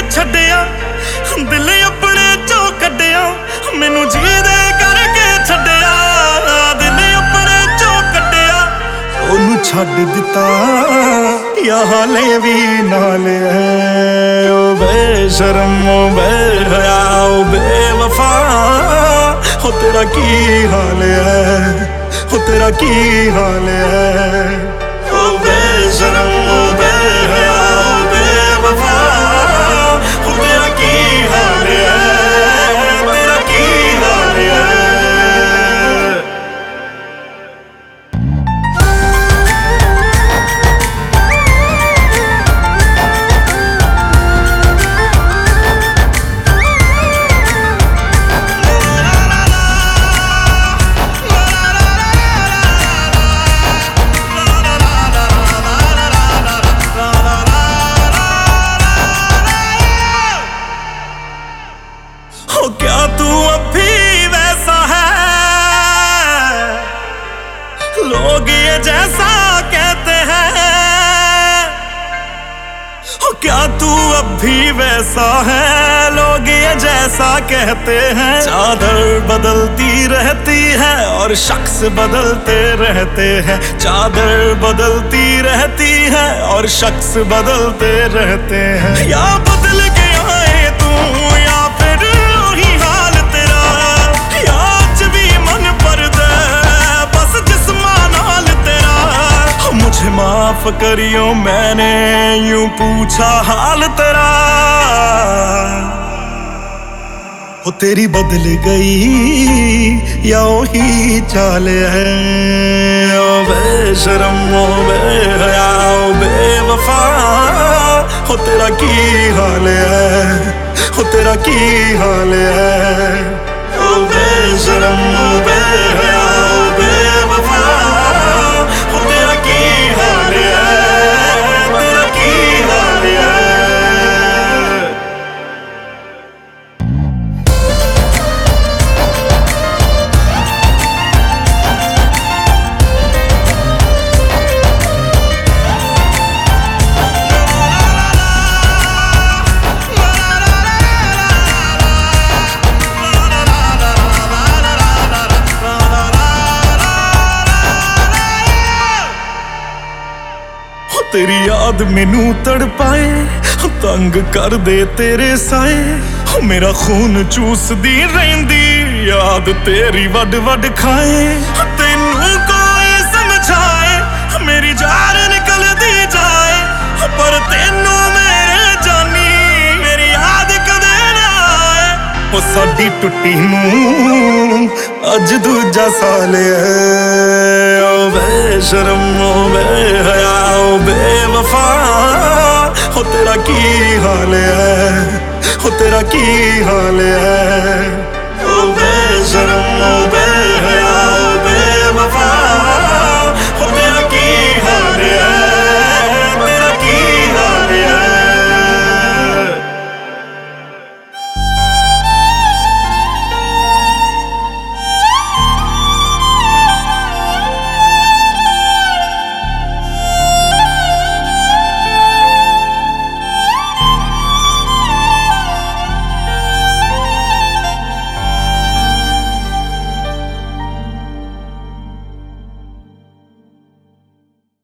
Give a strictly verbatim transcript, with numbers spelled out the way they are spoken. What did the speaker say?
छड्डिया दिल अपने चो कड्डिया मैनू जीदे करके छड्डिया दिल अपने चो कड्डिया ओनू छड्ड दिता या हाले भी नाल है ओ बेशरम ओ बेहया ओ बेवफा हो तेरा की हाल है हो तेरा की हाल है ओ बेशरम ओ बेहया ओ बेवफा हो तेरा की हाल है तेरा की हाल है। हो क्या तू अब भी वैसा है लोग ये जैसा कहते हैं हो क्या तू अब भी वैसा है लोग ये जैसा कहते हैं चादर बदलती रहती है और शख्स बदलते रहते हैं चादर बदलती रहती है और शख्स बदलते रहते हैं या बदल गया है तू या फिर वही हाल तेरा या आज भी मन पर दे बस जिस्मां नाल तेरा मुझे माफ करियो मैंने यूं पूछा हाल तेरा हो तेरी बदल गई या वही चाल है ओ बेशरम ओ बेहया ओ बेवफा हो तेरा की हाल है हो तेरा की हाल है ओ बेशरम ओ बेहया ओ बेवफा हो तेरा की हाल है तेरा की हाल है। तेरी याद मैनू तड़पाए तंग कर दे तेरे साए मेरा खून चूसदी रहिंदी याद तेरी वड वड खाए तेनू कोई समझाए मेरी जान निकलदी जाए पर तेनू मेरे जानी मेरी याद कदे ना आए ओ साडी टुट्टी नू अज दूजा साल है ओ बेशरम ओ बेहया ओ बेवफा हो तेरा की हाल है हो तेरा की हाल है ओ बेशरम ओ बे